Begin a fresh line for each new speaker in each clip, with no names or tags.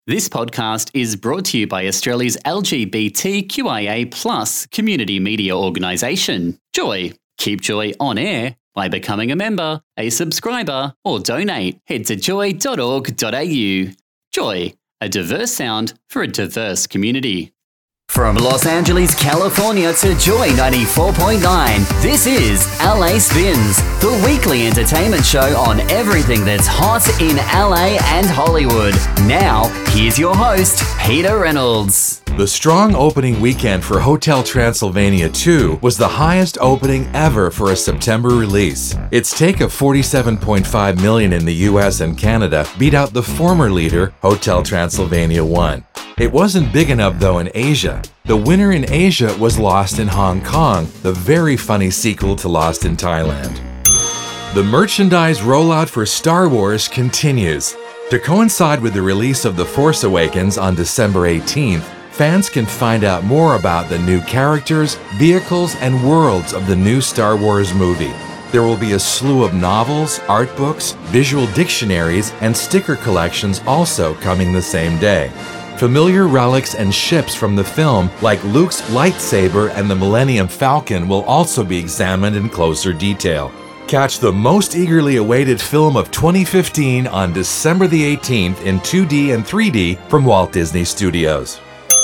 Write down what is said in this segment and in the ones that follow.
This podcast is brought to you by Australia's LGBTQIA+ community media organisation, Joy. Keep Joy on air by becoming a member, a subscriber, or donate. Head to joy.org.au. Joy, a diverse sound for a diverse community. From Los Angeles, California to Joy 94.9, this is LA Spins, the weekly entertainment show on everything that's hot in LA and Hollywood. Now, here's your host, Peter Reynolds.
The strong opening weekend for Hotel Transylvania 2 was the highest opening ever for a September release. Its take of $47.5 million in the US and Canada beat out the former leader, Hotel Transylvania 1. It wasn't big enough though in Asia. The winner in Asia was Lost in Hong Kong, the very funny sequel to Lost in Thailand. The merchandise rollout for Star Wars continues. To coincide with the release of The Force Awakens on December 18th, fans can find out more about the new characters, vehicles, and worlds of the new Star Wars movie. There will be a slew of novels, art books, visual dictionaries, and sticker collections also coming the same day. Familiar relics and ships from the film, like Luke's lightsaber and the Millennium Falcon, will also be examined in closer detail. Catch the most eagerly awaited film of 2015 on December the 18th in 2D and 3D from Walt Disney Studios.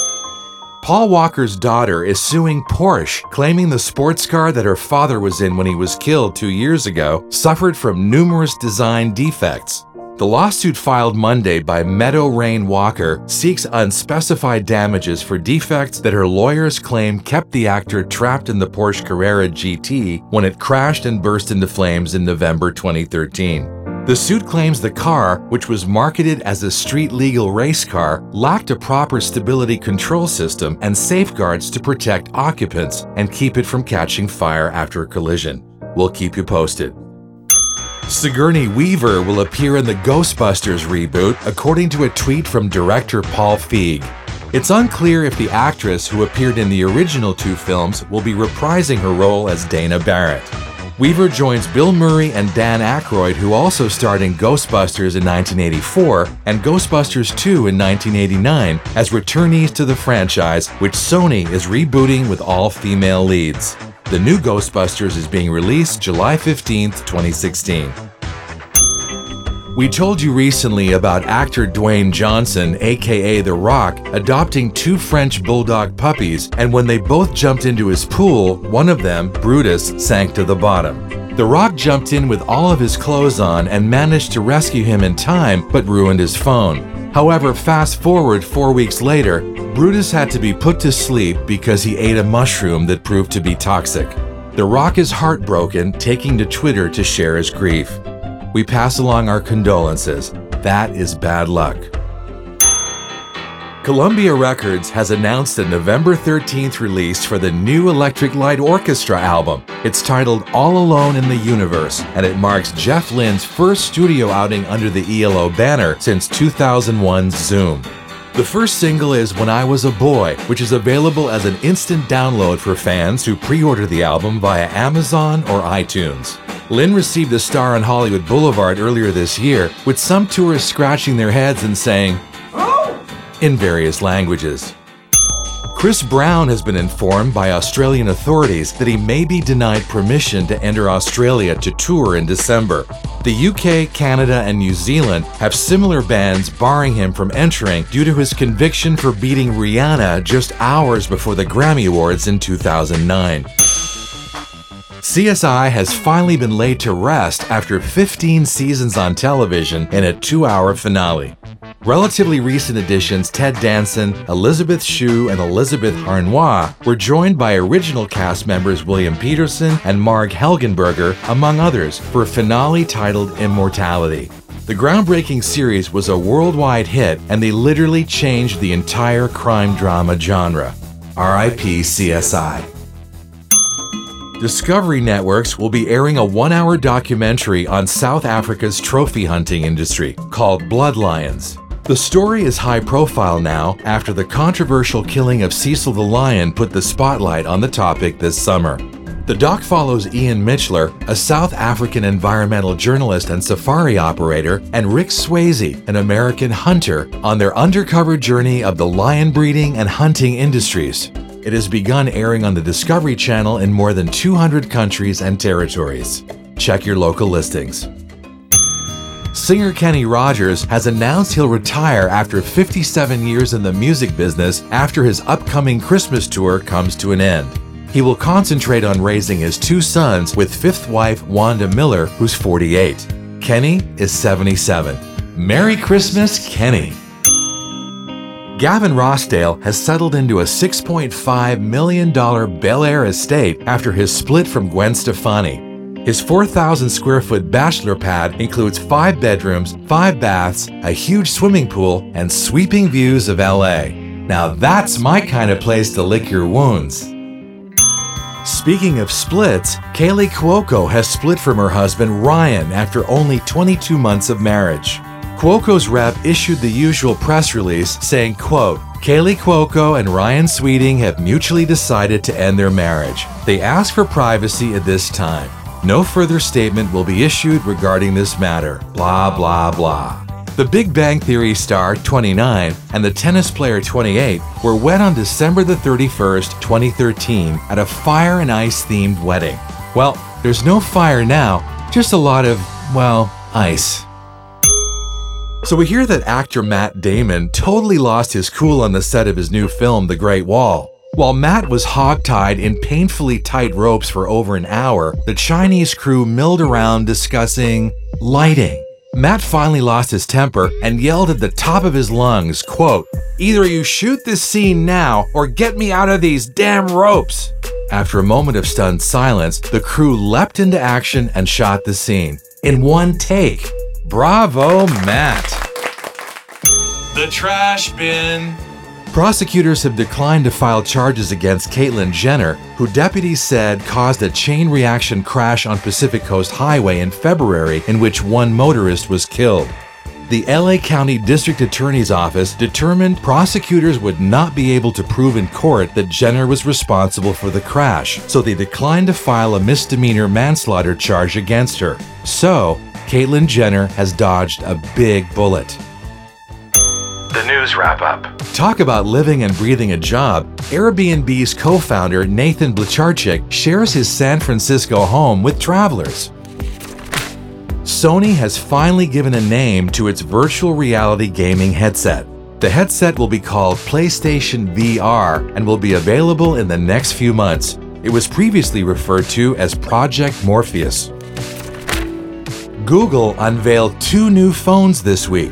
Paul Walker's daughter is suing Porsche, claiming the sports car that her father was in when he was killed 2 years ago suffered from numerous design defects. The lawsuit filed Monday by Meadow Rain Walker seeks unspecified damages for defects that her lawyers claim kept the actor trapped in the Porsche Carrera GT when it crashed and burst into flames in November 2013. The suit claims the car, which was marketed as a street-legal race car, lacked a proper stability control system and safeguards to protect occupants and keep it from catching fire after a collision. We'll keep you posted. Sigourney Weaver will appear in the Ghostbusters reboot, according to a tweet from director Paul Feig. It's unclear if the actress who appeared in the original two films will be reprising her role as Dana Barrett. Weaver joins Bill Murray and Dan Aykroyd, who also starred in Ghostbusters in 1984 and Ghostbusters 2 in 1989, as returnees to the franchise, which Sony is rebooting with all female leads. The new Ghostbusters is being released July 15th, 2016. We told you recently about actor Dwayne Johnson, aka The Rock, adopting two French bulldog puppies, and when they both jumped into his pool, one of them, Brutus, sank to the bottom. The Rock jumped in with all of his clothes on and managed to rescue him in time, but ruined his phone. However, fast forward 4 weeks later, Brutus had to be put to sleep because he ate a mushroom that proved to be toxic. The Rock is heartbroken, taking to Twitter to share his grief. We pass along our condolences. That is bad luck. Columbia Records has announced a November 13th release for the new Electric Light Orchestra album. It's titled All Alone in the Universe, and it marks Jeff Lynne's first studio outing under the ELO banner since 2001's Zoom. The first single is When I Was a Boy, which is available as an instant download for fans who pre-order the album via Amazon or iTunes. Lynne received a star on Hollywood Boulevard earlier this year, with some tourists scratching their heads and saying, "Oh!" in various languages. Chris Brown has been informed by Australian authorities that he may be denied permission to enter Australia to tour in December. The UK, Canada, and New Zealand have similar bans barring him from entering due to his conviction for beating Rihanna just hours before the Grammy Awards in 2009. CSI has finally been laid to rest after 15 seasons on television in a 2-hour finale. Relatively recent additions Ted Danson, Elizabeth Shue, and Elizabeth Harnois were joined by original cast members William Peterson and Marg Helgenberger, among others, for a finale titled Immortality. The groundbreaking series was a worldwide hit, and they literally changed the entire crime drama genre. R.I.P. CSI. Discovery Networks will be airing a 1-hour documentary on South Africa's trophy hunting industry called Blood Lions. The story is high profile now after the controversial killing of Cecil the Lion put the spotlight on the topic this summer. The doc follows Ian Mitchler, a South African environmental journalist and safari operator, and Rick Swayze, an American hunter, on their undercover journey of the lion breeding and hunting industries. It has begun airing on the Discovery Channel in more than 200 countries and territories. Check your local listings. Singer Kenny Rogers has announced he'll retire after 57 years in the music business after his upcoming Christmas tour comes to an end. He will concentrate on raising his 2 sons with fifth wife Wanda Miller, who's 48. Kenny is 77. Merry Christmas, Kenny! Gavin Rossdale has settled into a $6.5 million Bel Air estate after his split from Gwen Stefani. His 4,000 square foot bachelor pad includes 5 bedrooms, 5 baths, a huge swimming pool, and sweeping views of LA. Now that's my kind of place to lick your wounds. Speaking of splits, Kaylee Cuoco has split from her husband Ryan after only 22 months of marriage. Cuoco's rep issued the usual press release saying, quote, Kaylee Cuoco and Ryan Sweeting have mutually decided to end their marriage. They ask for privacy at this time. No further statement will be issued regarding this matter. Blah, blah, blah. The Big Bang Theory star, 29, and the tennis player, 28, were wed on December the 31st, 2013, at a fire and ice themed wedding. Well, there's no fire now, just a lot of, well, ice. So we hear that actor Matt Damon totally lost his cool on the set of his new film, The Great Wall. While Matt was hogtied in painfully tight ropes for over an hour, the Chinese crew milled around discussing lighting. Matt finally lost his temper and yelled at the top of his lungs, quote, either you shoot this scene now or get me out of these damn ropes. After a moment of stunned silence, the crew leapt into action and shot the scene in one take. Bravo, Matt! The trash bin. Prosecutors have declined to file charges against Caitlyn Jenner, who deputies said caused a chain reaction crash on Pacific Coast Highway in February in which one motorist was killed. The LA County District Attorney's Office determined prosecutors would not be able to prove in court that Jenner was responsible for the crash, so they declined to file a misdemeanor manslaughter charge against her. So, Caitlyn Jenner has dodged a big bullet. The news wrap-up. Talk about living and breathing a job. Airbnb's co-founder Nathan Blecharczyk shares his San Francisco home with travelers. Sony has finally given a name to its virtual reality gaming headset. The headset will be called PlayStation VR and will be available in the next few months. It was previously referred to as Project Morpheus. Google unveiled 2 new phones this week.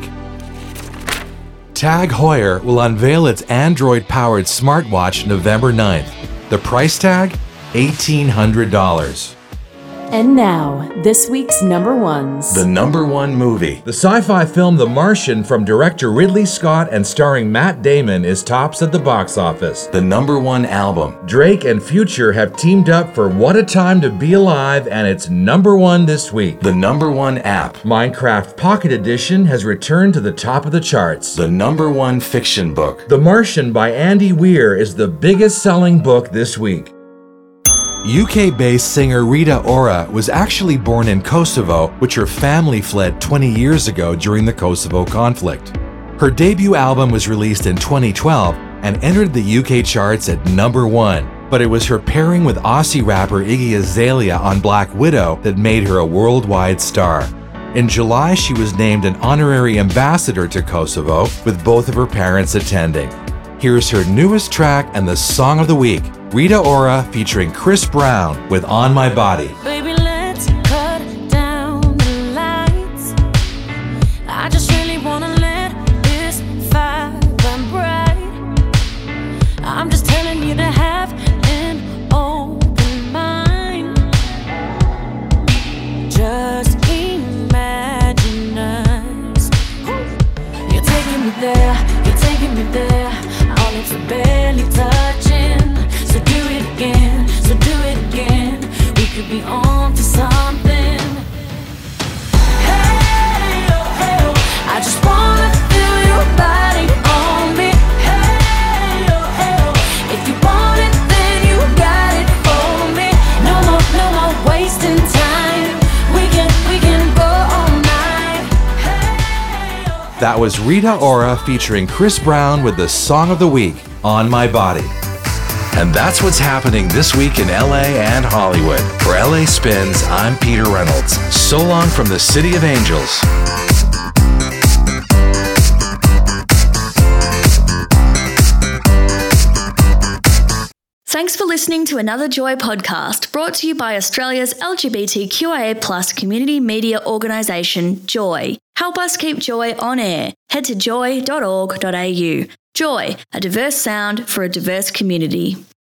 Tag Heuer will unveil its Android-powered smartwatch November 9th. The price tag? $1,800.
And now, this week's number ones.
The number 1 movie. The sci-fi film The Martian from director Ridley Scott and starring Matt Damon is tops at the box office. The number 1 album. Drake and Future have teamed up for What a Time to Be Alive, and it's number 1 this week. The number 1 app. Minecraft Pocket Edition has returned to the top of the charts. The number 1 fiction book. The Martian by Andy Weir is the biggest selling book this week. UK-based singer Rita Ora was actually born in Kosovo, which her family fled 20 years ago during the Kosovo conflict. Her debut album was released in 2012 and entered the UK charts at number 1, but it was her pairing with Aussie rapper Iggy Azalea on Black Widow that made her a worldwide star. In July, she was named an honorary ambassador to Kosovo, with both of her parents attending. Here's her newest track and the song of the week, Rita Ora featuring Chris Brown with On My Body.
Baby, let's cut down the lights. I just really wanna let this fire burn bright. I'm just telling you to have an open mind. Just imagine us. You're taking me there, you're taking me there. All it's barely touching. So do it again, so do it again. We could be on to something. Hey, oh, hey, oh. I just wanna feel your body on me. Hey, oh, hey, oh. If you want it, then you got it for me. No more
That was Rita Ora featuring Chris Brown with the song of the week, On My Body. And that's what's happening this week in LA and Hollywood. For LA Spins, I'm Peter Reynolds. So long from the City of Angels.
Thanks for listening to another Joy podcast brought to you by Australia's LGBTQIA+ community media organisation, Joy. Help us keep Joy on air. Head to joy.org.au. Joy, a diverse sound for a diverse community.